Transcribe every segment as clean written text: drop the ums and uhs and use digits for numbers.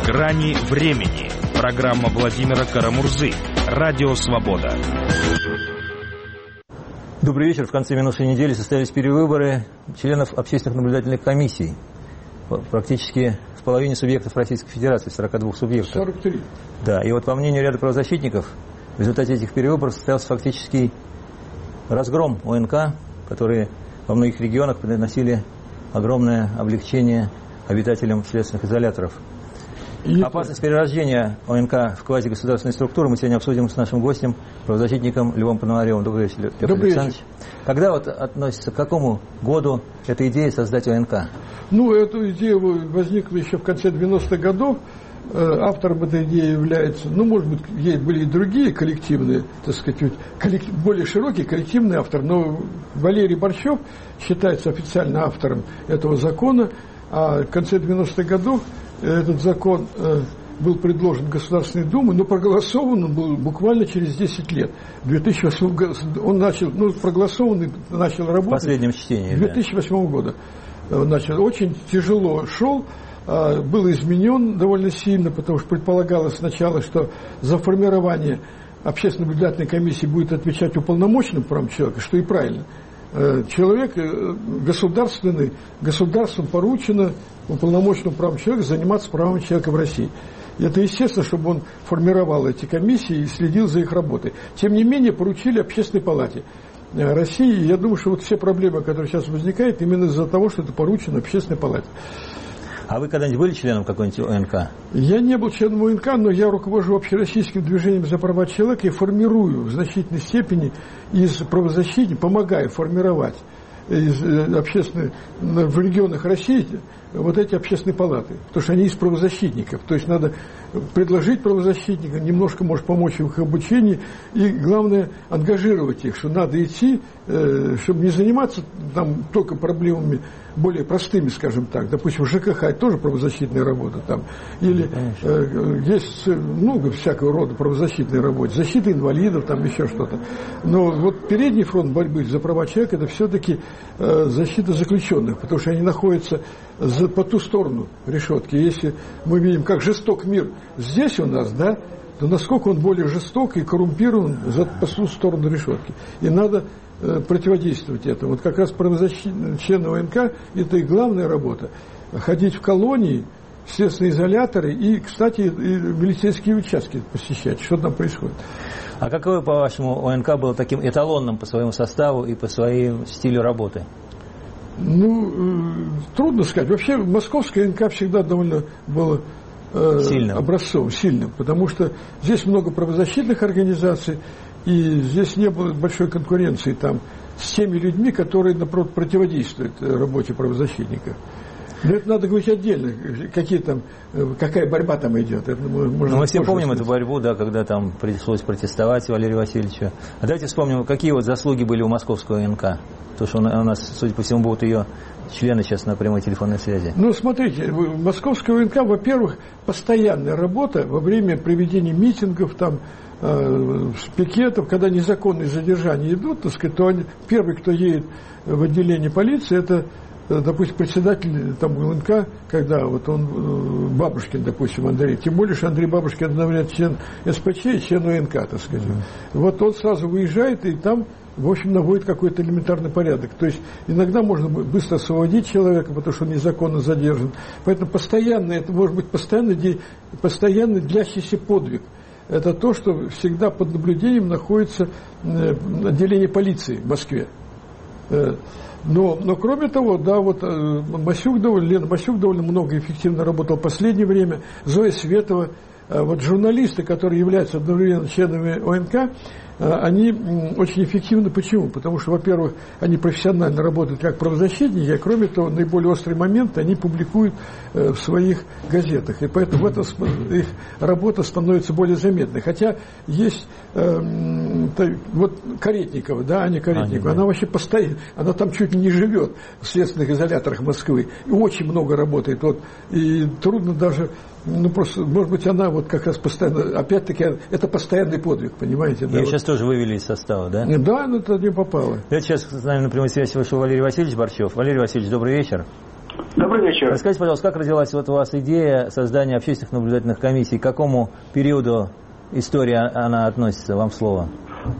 «Грани времени». Программа Владимира Карамурзы. Радио «Свобода». Добрый вечер. В конце минувшей недели состоялись перевыборы членов общественных наблюдательных комиссий. Практически в половине субъектов Российской Федерации, 42 субъектов. 43. Да, и вот по мнению ряда правозащитников, в результате этих перевыборов состоялся фактический разгром ОНК, которые во многих регионах приносили огромное облегчение обитателям следственных изоляторов. Опасность перерождения ОНК в квазигосударственные структуры мы сегодня обсудим с нашим гостем, правозащитником Львом Пономаревым. Добрый вечер, Лев Александрович. Когда вот относится, к какому году эта идея создать ОНК? Ну, эта идея возникла еще в конце 90-х годов. Автором этой идеи является, ну, может быть, ей были и другие коллективные, так сказать, более широкий коллективный автор, но Валерий Борщев считается официально автором этого закона, а в конце 90-х годов этот закон был предложен в Государственной Думе, но проголосован он был буквально через 10 лет. В 2008 году он начал, проголосованный начал работать. В последнем чтении. 2008 года. Начал, очень тяжело шел, был изменен довольно сильно, потому что предполагалось сначала, что за формирование общественной наблюдательной комиссии будет отвечать уполномоченный по правам человека, что и правильно. Человек государственный, государством поручено уполномоченному по правам человека заниматься правами человека в России. И это естественно, чтобы он формировал эти комиссии и следил за их работой. Тем не менее, поручили Общественной палате России. Я думаю, что вот все проблемы, которые сейчас возникают, именно из-за того, что это поручено Общественной палате. А вы когда-нибудь были членом какой-нибудь ОНК? Я не был членом ОНК, но я руковожу общероссийским движением за права человека и формирую в значительной степени из правозащитников, помогаю формировать из общественных, в регионах России вот эти общественные палаты, потому что они из правозащитников. То есть надо предложить правозащитникам, немножко, может, помочь в их обучении, и, главное, ангажировать их, что надо идти, чтобы не заниматься там только проблемами более простыми, скажем так. Допустим, в ЖКХ это тоже правозащитная работа там. Или есть много всякого рода правозащитной работы, защита инвалидов, там еще что-то. Но вот передний фронт борьбы за права человека это все-таки защита заключенных, потому что они находятся по ту сторону решетки. Если мы видим, как жесток мир здесь у нас, да, то насколько он более жесток и коррумпирован по ту сторону решетки. И надо противодействовать этому. Вот как раз члены ОНК это и главная работа. Ходить в колонии, в следственные изоляторы и, кстати, и милицейские участки посещать. Что там происходит? А какое, по-вашему, ОНК было таким эталонным по своему составу и по своему стилю работы? Трудно сказать. Вообще, московская ОНК всегда довольно было образцовым, сильным, потому что здесь много правозащитных организаций, и здесь не было большой конкуренции там с теми людьми, которые, наоборот, противодействуют работе правозащитников. Но это надо говорить отдельно, какая борьба там идет. Мы все помним эту борьбу, да, когда там пришлось протестовать Валерию Васильевичу. А давайте вспомним, какие вот заслуги были у московского ОНК. Потому что у нас, судя по всему, будут ее члены сейчас на прямой телефонной связи. Смотрите, московская ОНК, во-первых, постоянная работа во время проведения митингов, там, пикетов, когда незаконные задержания идут, так сказать, то первый, кто едет в отделение полиции, это, допустим, председатель там ОНК, когда вот он, Бабушкин, допустим, Андрей, тем более, что Андрей Бабушкин одновременно член СПЧ и член ОНК, так сказать. Вот он сразу выезжает и там, в общем, наводит какой-то элементарный порядок. То есть иногда можно быстро освободить человека, потому что он незаконно задержан. Поэтому постоянно, это может быть постоянно длящийся подвиг. Это то, что всегда под наблюдением находится отделение полиции в Москве. Но кроме того, да, вот Лена Масюк довольно много эффективно работала в последнее время, Зоя Светова, вот журналисты, которые являются одновременно членами ОНК, они очень эффективны. Почему? Потому что, во-первых, они профессионально работают как правозащитники, а кроме того, наиболее острые моменты они публикуют в своих газетах. И поэтому в этом их работа становится более заметной. Хотя есть вот Каретникова, да, Аня Каретникова, она вообще постоянно, она там чуть ли не живет в следственных изоляторах Москвы. И очень много работает. Вот, и трудно даже, просто, может быть, она вот как раз постоянно, опять-таки, это постоянный подвиг, понимаете? Да, ее сейчас тоже вывели из состава, да? Да, но это не попало. Это сейчас с нами на прямой связи вышел Валерий Васильевич Борщев. Валерий Васильевич, добрый вечер. Добрый вечер. Расскажите, пожалуйста, как родилась вот у вас идея создания общественных наблюдательных комиссий? К какому периоду истории она относится? Вам слово.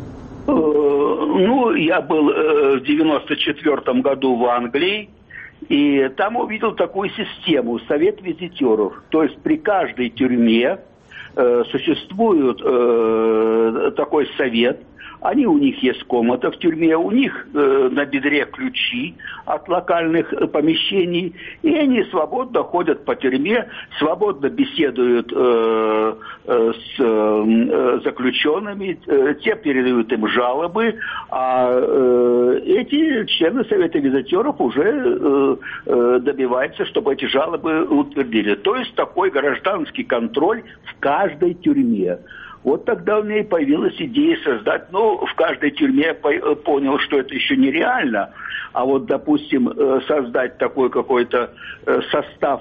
Ну, я был в 94 году в Англии, и там увидел такую систему – совет визитеров. То есть при каждой тюрьме существует такой совет. Они, у них есть комната в тюрьме, у них на бедре ключи от локальных помещений, и они свободно ходят по тюрьме, свободно беседуют с заключенными, те передают им жалобы, а эти члены Совета визитеров уже добиваются, чтобы эти жалобы утвердили. То есть такой гражданский контроль в каждой тюрьме. Вот тогда у меня и появилась идея создать, ну, в каждой тюрьме я понял, что это еще нереально, а вот, допустим, создать такой какой-то состав,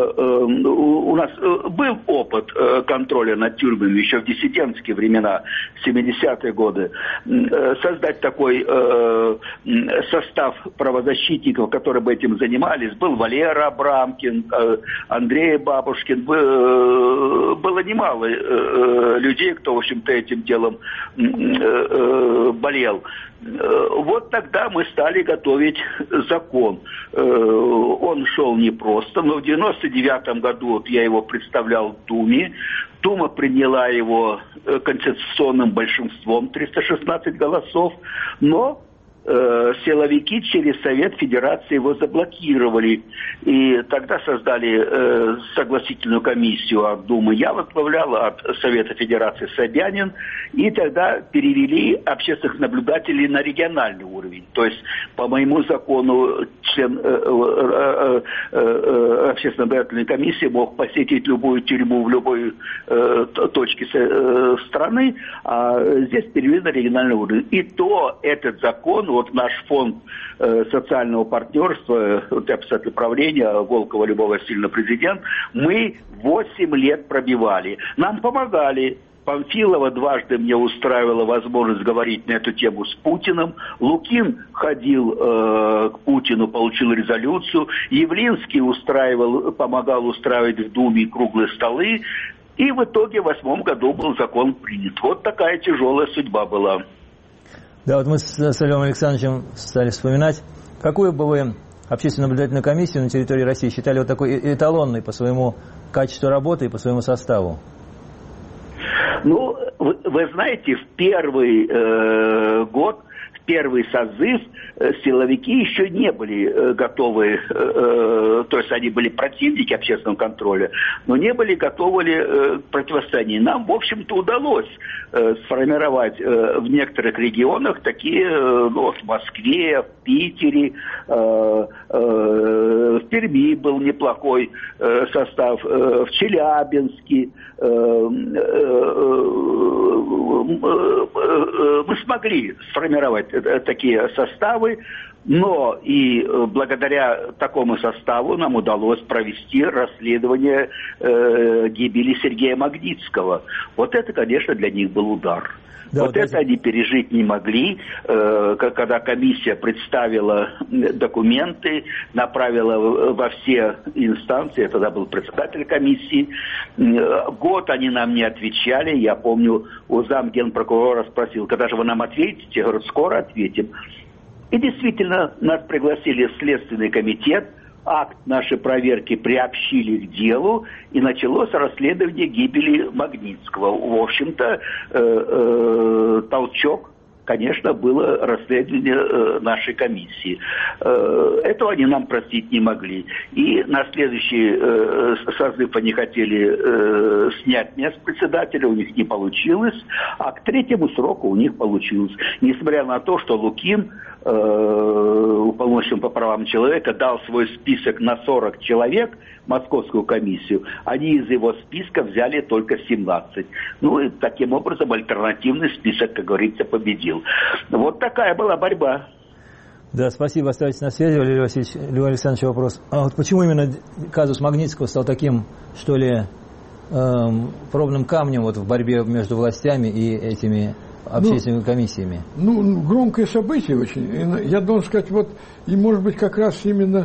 у нас был опыт контроля над тюрьмами еще в диссидентские времена, 70-е годы, создать такой состав правозащитников, которые бы этим занимались, был Валера Абрамкин, Андрей Бабушкин, было немало людей, кто, в общем-то, этим делом болел. Вот тогда мы стали готовить закон. Он шел непросто, но в 99 году вот я его представлял в Думе. Дума приняла его конституционным большинством, 316 голосов, но силовики через Совет Федерации его заблокировали. И тогда создали согласительную комиссию от Думы. Я возглавлял, от Совета Федерации Собянин. И тогда перевели общественных наблюдателей на региональный уровень. То есть, по моему закону, член общественной наблюдательной комиссии мог посетить любую тюрьму в любой точке страны, а здесь перевели на региональный уровень. И то этот закон, вот наш фонд социального партнерства, вот я председатель правления, Волкова Любовь Васильевна президент, мы 8 лет пробивали. Нам помогали. Памфилова дважды мне устраивала возможность говорить на эту тему с Путиным. Лукин ходил к Путину, получил резолюцию. Явлинский помогал устраивать в Думе круглые столы. И в итоге в 2008 году был закон принят. Вот такая тяжелая судьба была. Да, вот мы с Львом Александровичем стали вспоминать, какую бы вы общественную наблюдательную комиссию на территории России считали вот такой эталонной по своему качеству работы и по своему составу? Ну, вы знаете, в первый год, в первый созыв силовики еще не были готовы, то есть они были противники общественного контроля, но не были готовы к противостоянию. Нам, в общем-то, удалось сформировать в некоторых регионах такие, ну, вот в Москве, в Питере, в Перми был неплохой состав, в Челябинске. Мы смогли сформировать такие составы, но и благодаря такому составу нам удалось провести расследование гибели Сергея Магнитского. Вот это, конечно, для них был удар. Да, вот это они пережить не могли, когда комиссия представила документы, направила во все инстанции, я тогда был председатель комиссии, год они нам не отвечали, я помню, у замгенпрокурора спросил, когда же вы нам ответите, я говорю, скоро ответим. И действительно, нас пригласили в Следственный комитет, акт нашей проверки приобщили к делу, и началось расследование гибели Магнитского. В общем-то, толчок, конечно, было расследование нашей комиссии. Этого они нам простить не могли. И на следующий созыв они хотели снять место председателя, у них не получилось, а к третьему сроку у них получилось. Несмотря на то, что Лукин, уполномоченный по правам человека, дал свой список на 40 человек, Московскую комиссию, они из его списка взяли только 17. Ну и таким образом альтернативный список, как говорится, победил. Вот такая была борьба. Да, спасибо, оставайтесь на связи, Валерий Васильевич. Льва Александрович, вопрос. А вот почему именно казус Магнитского стал таким, что ли, пробным камнем вот в борьбе между властями и этими общественными комиссиями? Ну, громкое событие очень. Я должен сказать, вот, и может быть как раз именно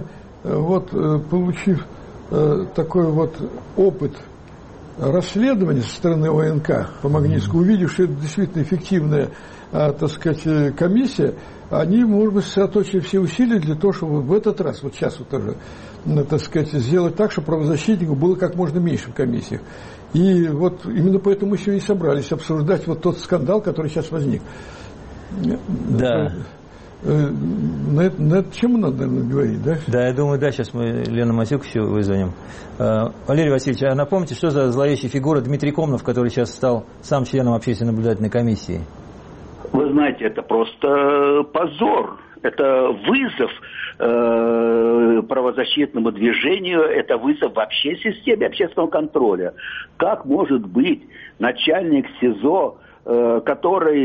вот получив такой вот опыт расследования со стороны ОНК по Магнитскому, увидев, что это действительно эффективная, так сказать, комиссия, они, может быть, сосредоточили все усилия для того, чтобы в этот раз, вот сейчас вот тоже, так сказать, сделать так, чтобы правозащитников было как можно меньше в комиссиях. И вот именно поэтому мы сегодня и собрались обсуждать вот тот скандал, который сейчас возник. Да. На это чем надо, наверное, говорить, да? Да, я думаю, да, сейчас мы Лену Масюк еще вызвоним. Валерий Васильевич, а напомните, что за зловещая фигура Дмитрий Комнов, который сейчас стал сам членом общественной наблюдательной комиссии? Вы знаете, это просто позор. Это вызов правозащитному движению, это вызов вообще системе общественного контроля. Как может быть начальник СИЗО, который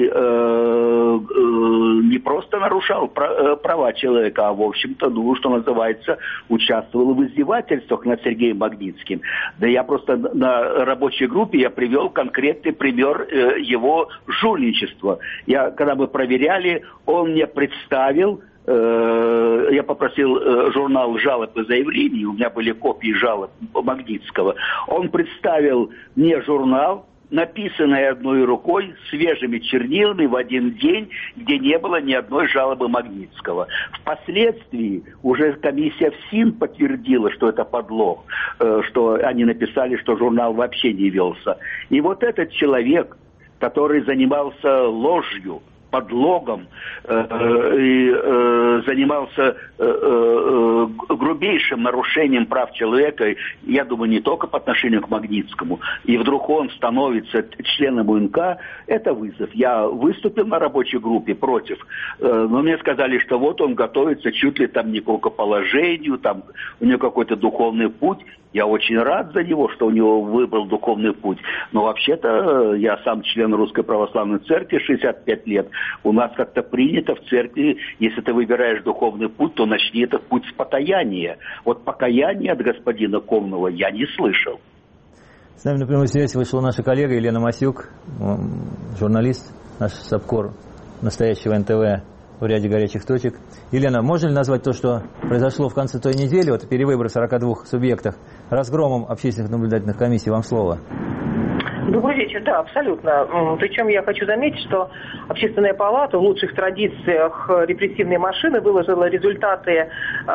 не просто нарушал права человека, а, в общем-то, ну, что называется, участвовал в издевательствах над Сергеем Магнитским. Да я просто на рабочей группе я привел конкретный пример его жульничества. Когда мы проверяли, он мне представил, я попросил журнал жалоб и заявлений, у меня были копии жалоб Магнитского. Он представил мне журнал, написанной одной рукой, свежими чернилами в один день, где не было ни одной жалобы Магнитского. Впоследствии уже комиссия ФСИН подтвердила, что это подлог, что они написали, что журнал вообще не велся. И вот этот человек, который занимался ложью, подлогом и занимался грубейшим нарушением прав человека, я думаю, не только по отношению к Магнитскому, и вдруг он становится членом УНК, это вызов. Я выступил на рабочей группе против, но мне сказали, что вот он готовится чуть ли там не к рукоположению, там у него какой-то духовный путь. Я очень рад за него, что у него выбрал духовный путь. Но вообще-то я сам член Русской Православной Церкви 65 лет. У нас как-то принято в церкви, если ты выбираешь духовный путь, то начни этот путь с покаяния. Вот покаяния от господина Комнова я не слышал. С нами на прямой связи вышла наша коллега Елена Масюк, журналист, наш САПКОР настоящего НТВ в ряде горячих точек. Елена, можно ли назвать то, что произошло в конце той недели, вот перевыбор в 42 субъектах, разгромом общественных наблюдательных комиссий? Вам слово. Добрый вечер, да, абсолютно. Причем я хочу заметить, что Общественная палата в лучших традициях репрессивной машины выложила результаты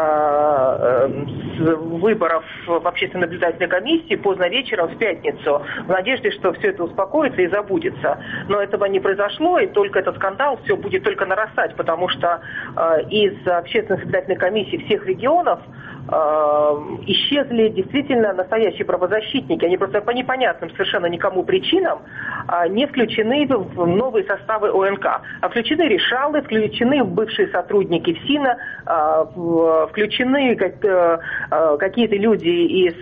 выборов в Общественной наблюдательной комиссии поздно вечером в пятницу, в надежде, что все это успокоится и забудется. Но этого не произошло, и только этот скандал все будет только нарастать, потому что из Общественной наблюдательной комиссии всех регионов исчезли действительно настоящие правозащитники. Они просто по непонятным совершенно никому причинам не включены в новые составы ОНК. А включены решалы, включены бывшие сотрудники ФСИНа, включены какие-то люди из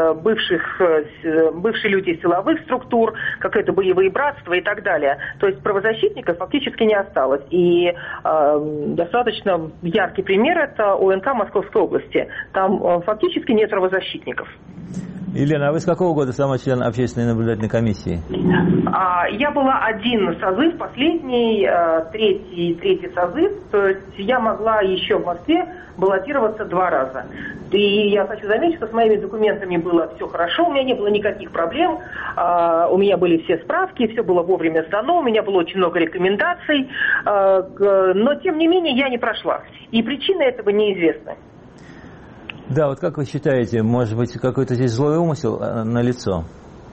бывшие люди из силовых структур, какие-то боевые братства и так далее. То есть правозащитников фактически не осталось. И достаточно яркий пример – это ОНК Московской области. Там фактически нет правозащитников. Елена, а вы с какого года сама член общественной наблюдательной комиссии? Я была один созыв, последний, третий созыв. То есть я могла еще в Москве баллотироваться 2 раза. И я хочу заметить, что с моими документами было все хорошо, у меня не было никаких проблем, у меня были все справки, все было вовремя сдано, у меня было очень много рекомендаций, но тем не менее я не прошла. И причины этого неизвестны. Да, вот как вы считаете, может быть, какой-то здесь злой умысел налицо?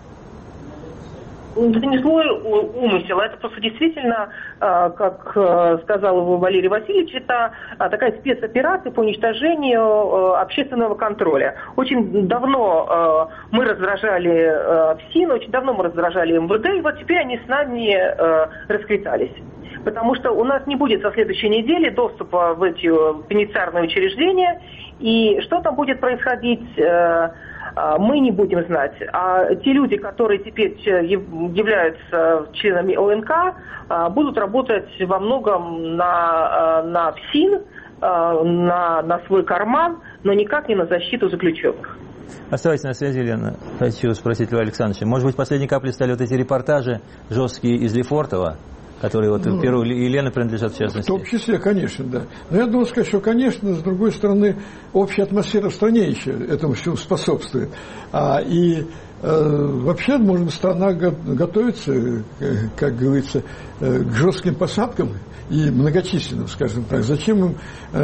Это не злой умысел, это просто действительно, как сказал Валерий Васильевич, это такая спецоперация по уничтожению общественного контроля. Очень давно мы раздражали ФСИН, очень давно мы раздражали МВД, и вот теперь они с нами расквитались. Потому что у нас не будет со следующей недели доступа в эти пенитенциарные учреждения, и что там будет происходить, мы не будем знать. А те люди, которые теперь являются членами ОНК, будут работать во многом на ФСИН, на свой карман, но никак не на защиту заключенных. Оставайтесь на связи, Елена. Хочу спросить Льва Александровича. Может быть, последней каплей стали вот эти репортажи жесткие из Лефортово, которые вот Перу и Елены принадлежат в частности. В том числе, конечно, да. Но я должен сказать, что, конечно, с другой стороны, общая атмосфера в стране еще этому всему способствует. Вообще, может быть, страна готовится, как говорится, к жестким посадкам и многочисленным, скажем так. Зачем им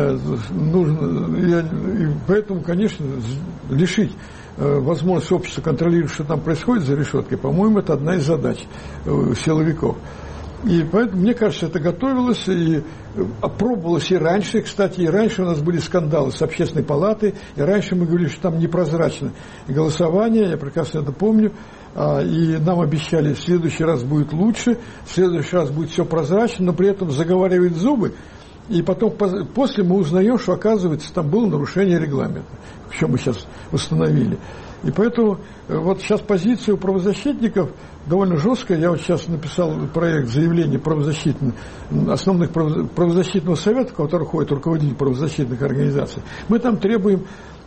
нужно... И поэтому, конечно, лишить возможность общества контролировать, что там происходит за решеткой, по-моему, это одна из задач силовиков. И поэтому, мне кажется, это готовилось и опробовалось и раньше. Кстати, и раньше у нас были скандалы с общественной палатой, и раньше мы говорили, что там непрозрачно голосование, я прекрасно это помню, и нам обещали, в следующий раз будет лучше, в следующий раз будет все прозрачно, но при этом заговаривают зубы, и потом после мы узнаем, что, оказывается, там было нарушение регламента, что мы сейчас установили. И поэтому вот сейчас позиция у правозащитников довольно жесткая. Я вот сейчас написал проект заявления основных правозащитного совета, в который входит руководитель правозащитных организаций. Мы там требуем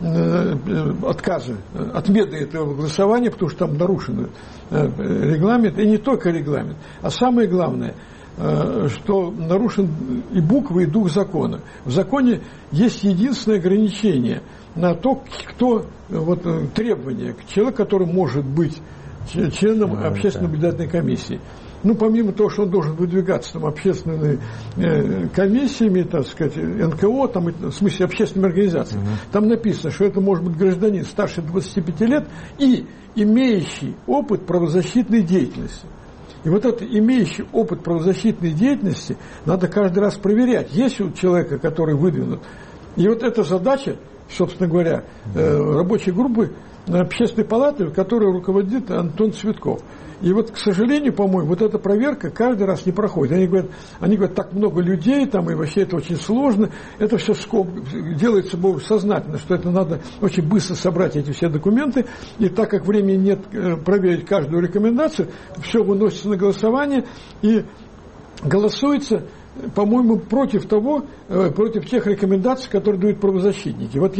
отказа, отмены этого голосования, потому что там нарушен регламент, и не только регламент, а самое главное, что нарушен и буква, и дух закона. В законе есть единственное ограничение на то, кто требования к человеку, который может быть членом общественной наблюдательной комиссии. Ну, помимо того, что он должен выдвигаться там общественными комиссиями, так сказать, НКО, там, в смысле общественными организациями, там написано, что это может быть гражданин старше 25 лет и имеющий опыт правозащитной деятельности. И вот этот имеющий опыт правозащитной деятельности надо каждый раз проверять, есть у человека, который выдвинут. И вот эта задача, собственно говоря, рабочей группы общественной палаты, которой руководит Антон Цветков. И вот, к сожалению, по-моему, вот эта проверка каждый раз не проходит. Они говорят, так много людей, там, и вообще это очень сложно. Это все делается сознательно, что это надо очень быстро собрать эти все документы. И так как времени нет проверить каждую рекомендацию, все выносится на голосование и голосуется, по-моему, против тех рекомендаций, которые дают правозащитники. Вот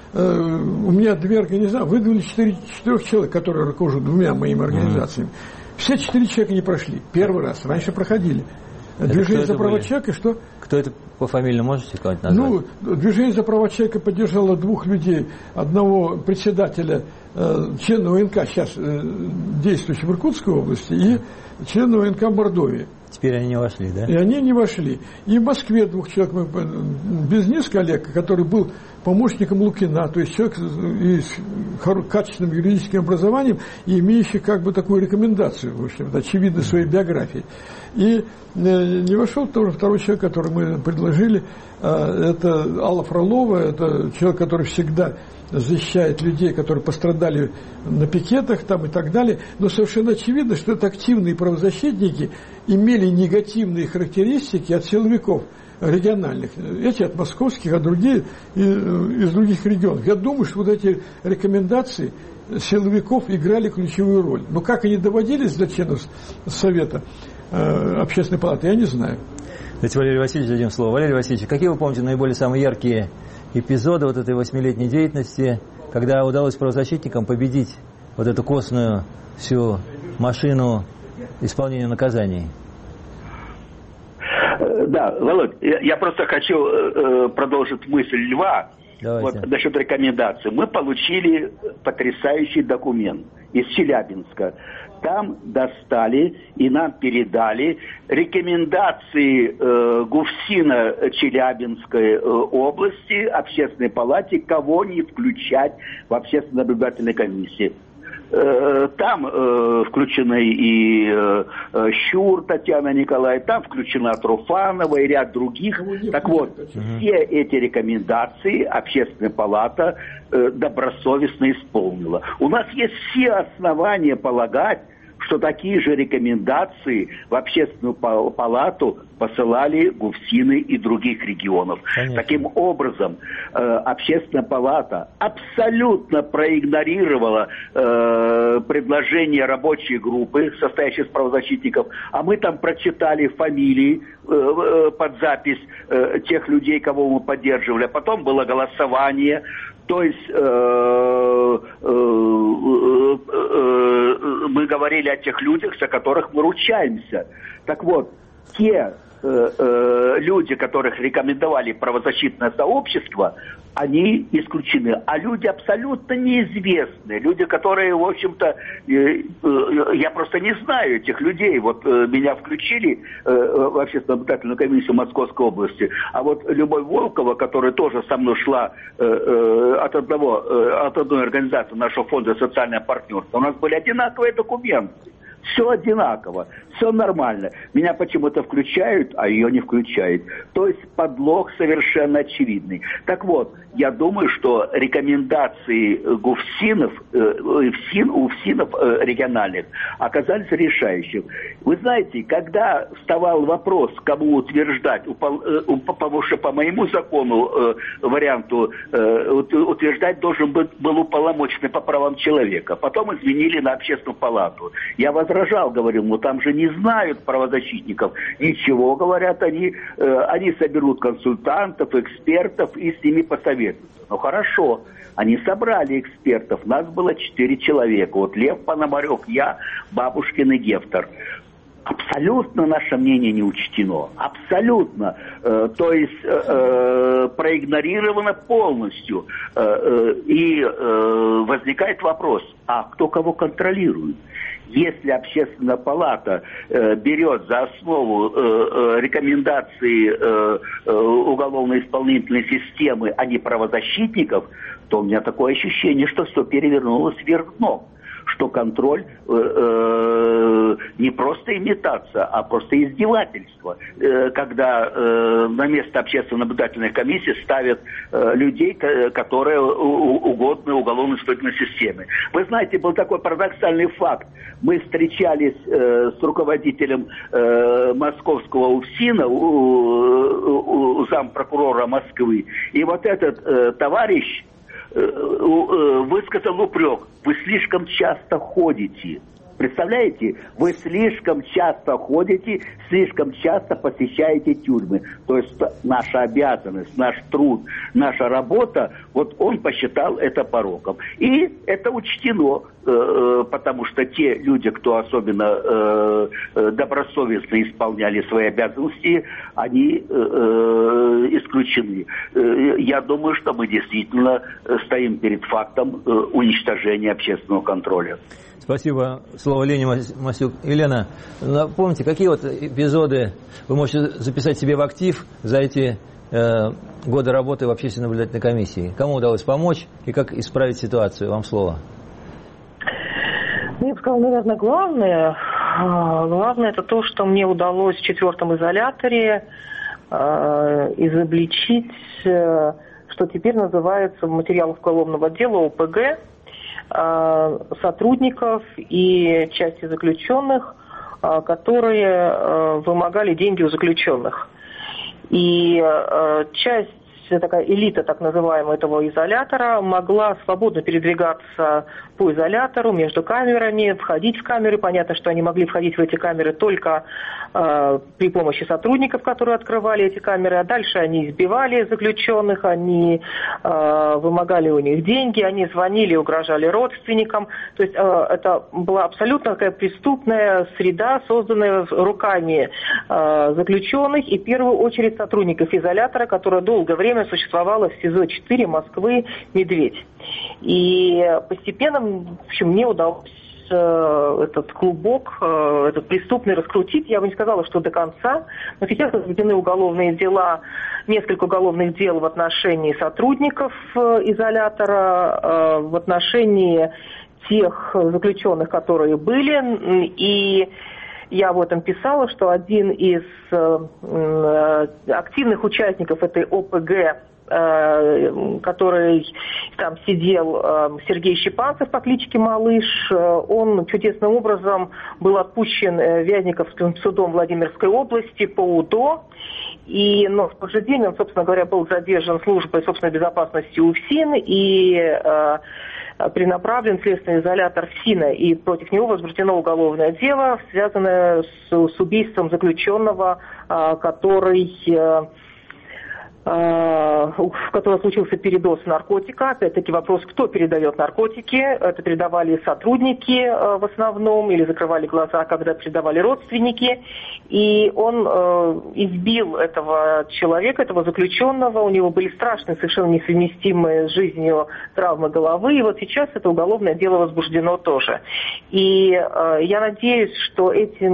у меня две организации, выдвинули 4 человека, которые руководят двумя моими организациями. Все 4 человека не прошли. Первый раз. Раньше проходили. Движение за права человека, что? Кто это по фамилии можете сказать, назвать? Движение за права человека поддержало 2 людей. Одного председателя, члена ОНК, сейчас действующего в Иркутской области, и члена ОНК Мордовии. Теперь они не вошли, да? И они не вошли. И в Москве 2 человек, Безнис, коллега, который был помощником Лукина, то есть человек с качественным юридическим образованием и имеющий как бы такую рекомендацию, в общем, очевидно, своей биографии. И не вошел тоже второй человек, который мы предложили, это Алла Фролова, это человек, который всегда защищает людей, которые пострадали на пикетах там, и так далее. Но совершенно очевидно, что это активные правозащитники имели негативные характеристики от силовиков региональных. Эти от московских, а другие из других регионов. Я думаю, что вот эти рекомендации силовиков играли ключевую роль. Но как они доводились до членов Совета Общественной палаты, я не знаю. Давайте Валерию Васильевичу дадим слово. Валерий Васильевич, какие вы помните наиболее самые яркие эпизоды вот этой 8-летней деятельности, когда удалось правозащитникам победить вот эту костную всю машину исполнения наказаний? Да, Володь, я просто хочу продолжить мысль Льва. Давайте. Вот, насчет рекомендаций. Мы получили потрясающий документ из Челябинска. Там достали и нам передали рекомендации ГУФСИНа Челябинской области, Общественной палате, кого не включать в общественно-наблюдательной комиссии. Там включены и Щур Татьяна Николаевна, там включена Труфанова и ряд других. Так вот, все эти рекомендации Общественная палата добросовестно исполнила. У нас есть все основания полагать, что такие же рекомендации в Общественную палату посылали ГУФСИНы и других регионов. Конечно. Таким образом, Общественная палата абсолютно проигнорировала предложение рабочей группы, состоящей из правозащитников, а мы там прочитали фамилии под запись тех людей, кого мы поддерживали, а потом было голосование. То есть мы говорили о тех людях, за которых мы ручаемся. Так вот, те люди, которых рекомендовали правозащитное сообщество, они исключены. А люди абсолютно неизвестные, люди, которые, в общем-то, я просто не знаю этих людей. Вот меня включили в общественно-наблюдательную комиссию Московской области, а вот Любовь Волкова, которая тоже со мной шла от одной организации нашего фонда «Социальное партнерство», у нас были одинаковые документы. Все одинаково, все нормально. Меня почему-то включают, а ее не включают. То есть подлог совершенно очевидный. Так вот, я думаю, что рекомендации ГУФСИНов, УФСИНов региональных оказались решающим. Вы знаете, когда вставал вопрос, кому утверждать, потому что по моему закону, варианту, утверждать должен был уполномоченный по правам человека. Потом изменили на общественную палату. Я возражал, говорил, ну там же не знают правозащитников. Ничего, говорят они соберут консультантов, экспертов и с ними посоветуются. Ну хорошо, они собрали экспертов, нас было 4 человека. Вот Лев Пономарев, я, Бабушкин и Гефтер. Абсолютно наше мнение не учтено. Абсолютно. То есть проигнорировано полностью. И возникает вопрос, а кто кого контролирует? Если общественная палата берет за основу рекомендации уголовно-исполнительной системы, а не правозащитников, то у меня такое ощущение, что все перевернулось вверх дном. Что контроль не просто имитация, а просто издевательство. Когда на место общественно-наблюдательной комиссии ставят людей, которые угодны уголовно-исполнительной системе. Вы знаете, был такой парадоксальный факт. Мы встречались с руководителем московского УФСИНа, зампрокурора Москвы, и вот этот товарищ высказал упрек: вы слишком часто ходите. Представляете? Вы слишком часто ходите, слишком часто посещаете тюрьмы. То есть наша обязанность, наш труд, наша работа, вот он посчитал это пороком. И это учтено, потому что те люди, кто особенно добросовестно исполняли свои обязанности, они исключены. Я думаю, что мы действительно стоим перед фактом уничтожения общественного контроля. Спасибо. Слово Лене Масюк. Елена, напомните, какие вот эпизоды вы можете записать себе в актив за эти годы работы в общественной наблюдательной комиссии? Кому удалось помочь и как исправить ситуацию? Вам слово. Я бы сказала, наверное, главное это то, что мне удалось в 4-м изоляторе изобличить, что теперь называется в материалах уголовного дела ОПГ, сотрудников и части заключенных, которые вымогали деньги у заключенных. И часть, такая элита так называемая этого изолятора, могла свободно передвигаться по изолятору, между камерами, входить в камеры. Понятно, что они могли входить в эти камеры только при помощи сотрудников, которые открывали эти камеры, а дальше они избивали заключенных, они вымогали у них деньги, они звонили, угрожали родственникам. То есть это была абсолютно такая преступная среда, созданная руками заключенных и в первую очередь сотрудников изолятора, которая долгое время существовала в СИЗО-4 Москвы «Медведь». И постепенно, в общем, мне удалось этот клубок, этот преступный раскрутить. Я бы не сказала, что до конца, но сейчас заведены уголовные дела, несколько уголовных дел в отношении сотрудников изолятора, в отношении тех заключенных, которые были. И я об этом писала, что один из активных участников этой ОПГ, который там сидел, Сергей Щепанцев по кличке Малыш, он чудесным образом был отпущен Вязниковским судом Владимирской области по УДО. Но в тот же день он, собственно говоря, был задержан службой собственной безопасности УФСИН и перенаправлен в следственный изолятор ФСИНа, и против него возбуждено уголовное дело, связанное с убийством заключенного, который в котором случился передоз наркотика. Опять-таки вопрос, кто передает наркотики. Это передавали сотрудники в основном, или закрывали глаза, когда передавали родственники. И он избил этого человека, этого заключенного. У него были страшные, совершенно несовместимые с жизнью травмы головы. И вот сейчас это уголовное дело возбуждено тоже. И я надеюсь, что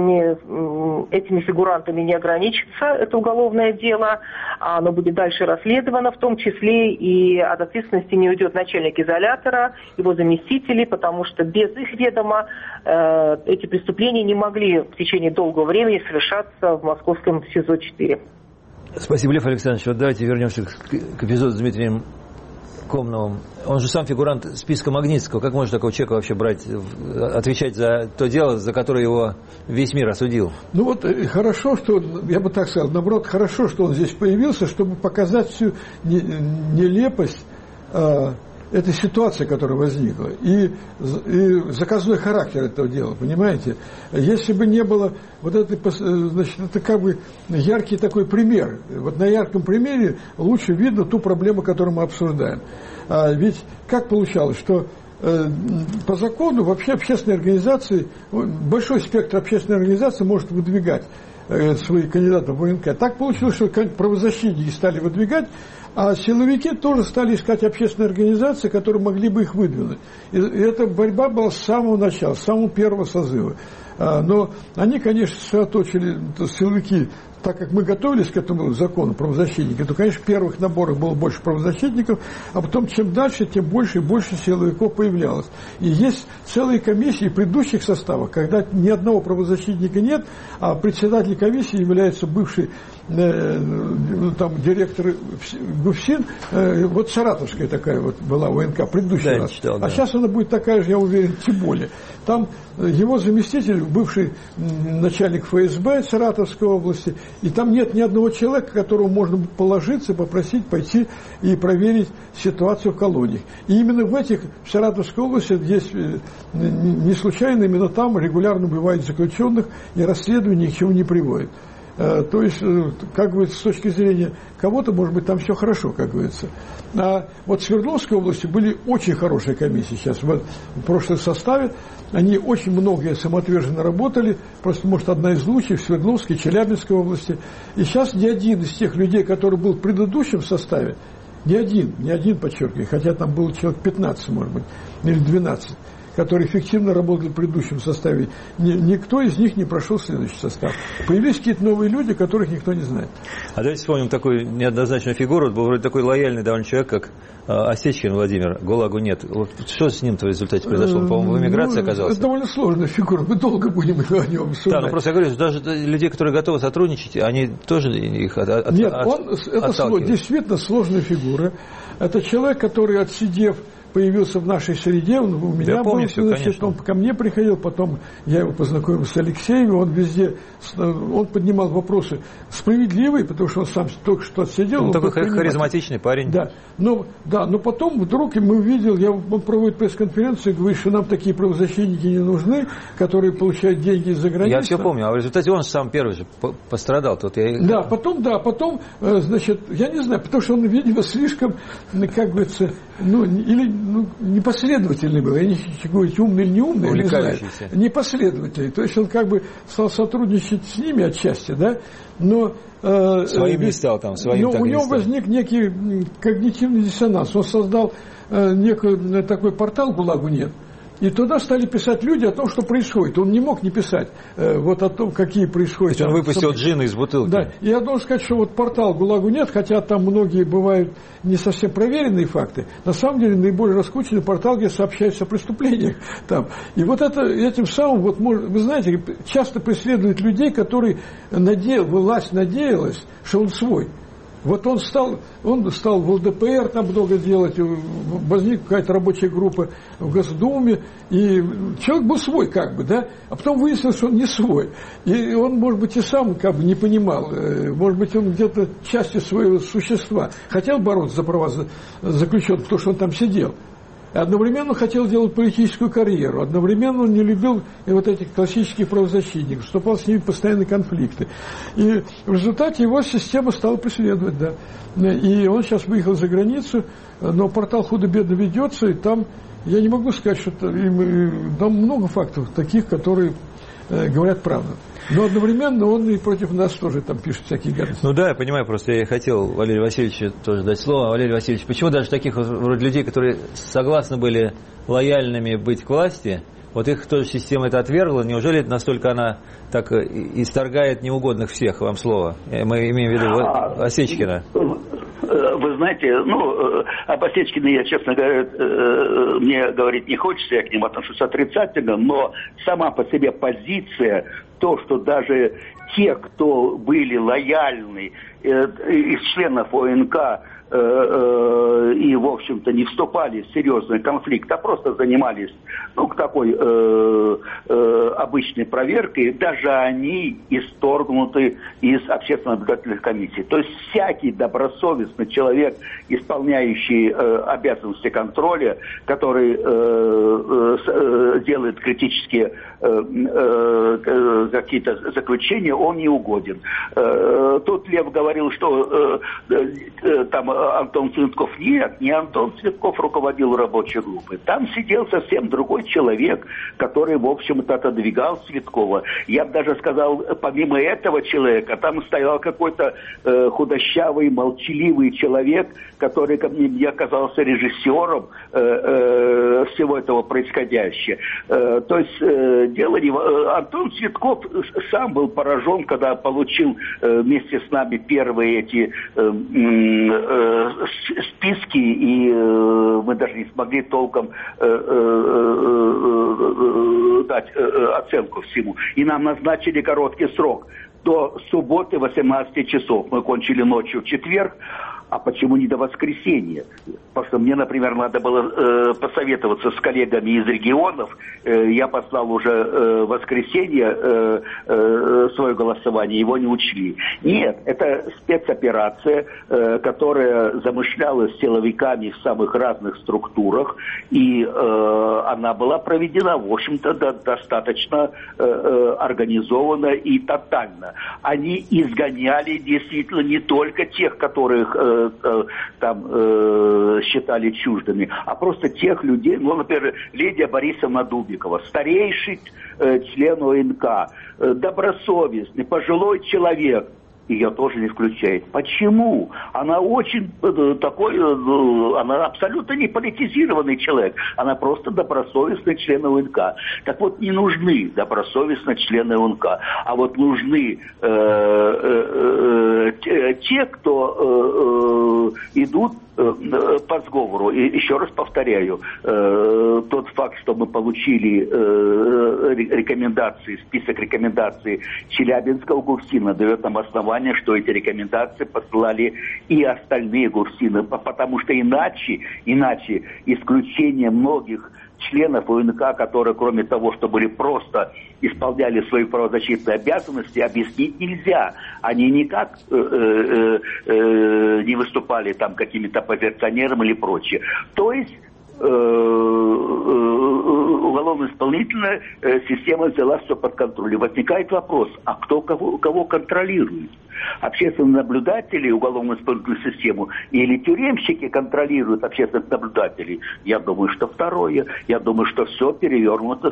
этими фигурантами не ограничится это уголовное дело. Оно будет дальше расследовано, в том числе и от ответственности не уйдет начальник изолятора, его заместители, потому что без их ведома эти преступления не могли в течение долгого времени совершаться в московском СИЗО-4. Спасибо, Лев Александрович. Вот давайте вернемся к эпизоду с Дмитрием Комновым. Он же сам фигурант списка Магнитского. Как можно такого человека вообще брать, отвечать за то дело, за которое его весь мир осудил? Ну вот хорошо, что, я бы так сказал, наоборот, хорошо, что он здесь появился, чтобы показать всю нелепость этой ситуации, которая возникла, и заказной характер этого дела, понимаете? Если бы не было вот этой, значит, это как бы яркий такой пример. Вот на ярком примере лучше видно ту проблему, которую мы обсуждаем. Ведь как получалось, что по закону вообще общественные организации, большой спектр общественных организаций может выдвигать своих кандидатов в ВНК. Так получилось, что правозащитники стали выдвигать, а силовики тоже стали искать общественные организации, которые могли бы их выдвинуть. И эта борьба была с самого начала, с самого первого созыва. Но они, конечно, сосредоточили, силовики, так как мы готовились к этому закону правозащитника, то, конечно, в первых наборах было больше правозащитников, а потом, чем дальше, тем больше и больше силовиков появлялось. И есть целые комиссии предыдущих составов, когда ни одного правозащитника нет, а председатель комиссии является бывший там, директор ГУФСИН, вот саратовская такая вот была ВНК, предыдущий раз. Читал, да. А сейчас она будет такая же, я уверен, тем более. Там его заместитель, бывший начальник ФСБ Саратовской области, и там нет ни одного человека, которого можно положиться, попросить пойти и проверить ситуацию в колониях. И именно в Саратовской области, здесь не случайно, именно там регулярно бывает заключенных, и расследование ни к чему не приводит. То есть, как говорится, с точки зрения кого-то, может быть, там все хорошо, как говорится. А вот в Свердловской области были очень хорошие комиссии сейчас, в прошлом составе. Они очень многие самоотверженно работали, просто, может, одна из лучших в Свердловской, Челябинской области. И сейчас ни один из тех людей, который был в предыдущем составе, ни один, подчеркиваю, хотя там было человек 15, может быть, или 12, которые эффективно работали в предыдущем составе, никто из них не прошел следующий состав. Появились какие-то новые люди, которых никто не знает. А давайте вспомним такую неоднозначную фигуру. Был вроде такой лояльный довольно человек, как Осечкин Владимир, ГУЛАГу нет. Вот что с ним-то в результате произошло? Он, по-моему, в эмиграции оказался. Это довольно сложная фигура, мы долго будем о нем обсуждать. Да, но просто я говорю, что даже людей, которые готовы сотрудничать, они тоже их Нет, это действительно сложная фигура. Это человек, который, отсидев, появился в нашей среде, он у меня был, значит, он ко мне приходил, потом я его познакомил с Алексеем, он везде, он поднимал вопросы справедливые, потому что он сам только что отсидел. Он такой харизматичный парень. Да, но потом вдруг мы увидел, он проводит пресс-конференцию и говорит, что нам такие правозащитники не нужны, которые получают деньги из-за границы. Я все помню, а в результате он сам первый же пострадал. Тут я... Да, потом, значит, я не знаю, потому что он, видимо, слишком, как говорится, непоследовательный был. Я не хочу говорить, умный или не умный, не знаю. Непоследовательный. То есть он как бы стал сотрудничать с ними отчасти, да, но... Своим не стал там, своим но у него возник некий когнитивный диссонанс. Он создал некий такой портал «ГУЛАГу нет». И туда стали писать люди о том, что происходит. Он не мог не писать вот о том, какие происходят. Он выпустил джин из бутылки. Да. И я должен сказать, что вот портал ГУЛАГу нет, хотя там многие бывают не совсем проверенные факты. На самом деле наиболее раскрученный портал, где сообщается о преступлениях. Там. И вот этим самым, вот, вы знаете, часто преследуют людей, которые власть надеялась, что он свой. Вот он стал в ЛДПР там много делать, возникла какая-то рабочая группа в Госдуме, и человек был свой как бы, да, а потом выяснилось, что он не свой. И он, может быть, и сам как бы не понимал, может быть, он где-то частью своего существа хотел бороться за права заключенных, потому что он там сидел. Одновременно хотел делать политическую карьеру, одновременно он не любил вот этих классических правозащитников, вступал с ними в постоянные конфликты. И в результате его система стала преследовать, да. И он сейчас выехал за границу, но портал «Худо-бедно» ведется, и там, я не могу сказать, что там много фактов таких, которые говорят правду. Но одновременно он и против нас тоже там пишет всякие гадости. Ну да, я понимаю, просто я хотел Валерию Васильевичу тоже дать слово. Валерий Васильевич, почему даже таких вроде людей, которые согласны были лояльными быть к власти, вот их тоже система это отвергла? Неужели настолько она так исторгает неугодных всех? Вам слово. Мы имеем в виду Осечкина. Вы знаете, об Осечкине я, честно говоря, мне говорить не хочется, я к ним отношусь отрицательно, но сама по себе позиция, то, что даже те, кто были лояльны из членов ОНК, и, в общем-то, не вступали в серьезный конфликт, а просто занимались, такой обычной проверкой, даже они исторгнуты из общественно-наблюдательных комиссий. То есть всякий добросовестный человек, исполняющий обязанности контроля, который делает критические какие-то заключения, он не угоден. Тут Лев говорил, что там Антон Цветков. Нет, не Антон Цветков руководил рабочей группой. Там сидел совсем другой человек, который, в общем-то, отодвигал Цветкова. Я бы даже сказал, помимо этого человека, там стоял какой-то худощавый, молчаливый человек, который мне оказался режиссером всего этого происходящего. То есть дело не... Антон Цветков сам был поражен, когда получил вместе с нами первые эти списки, и мы даже не смогли толком дать оценку всему. И нам назначили короткий срок. До субботы 18 часов. Мы кончили ночью в четверг. А почему не до воскресенья? Потому что мне, например, надо было посоветоваться с коллегами из регионов. Я послал уже в воскресенье свое голосование, его не учли. Нет, это спецоперация, которая замышлялась силовиками в самых разных структурах, и она была проведена, в общем-то, достаточно организованно и тотально. Они изгоняли действительно не только тех, которых там считали чуждыми, а просто тех людей, например, Лидия Борисовна Дубикова, старейший член ОНК, добросовестный, пожилой человек, ее тоже не включает. Почему? Она очень такой, она абсолютно не политизированный человек. Она просто добросовестный член ОНК. Так вот, не нужны добросовестные члены ОНК, а вот нужны те, кто идут по сговору. И еще раз повторяю, тот факт, что мы получили рекомендации, список рекомендаций Челябинского ГУФСИНа, дает нам основание, что эти рекомендации посылали и остальные ГУФСИНы, потому что иначе исключение многих членов ОНК, которые, кроме того, что были просто исполняли свои правозащитные обязанности, объяснить нельзя. Они никак не выступали там какими-то оппозиционерами или прочее. То есть уголовно-исполнительная система взяла все под контроль. Возникает вопрос, а кто кого контролирует? Общественные наблюдатели уголовно-исполнительную систему или тюремщики контролируют общественных наблюдателей? Я думаю, что второе. Я думаю, что все перевернуто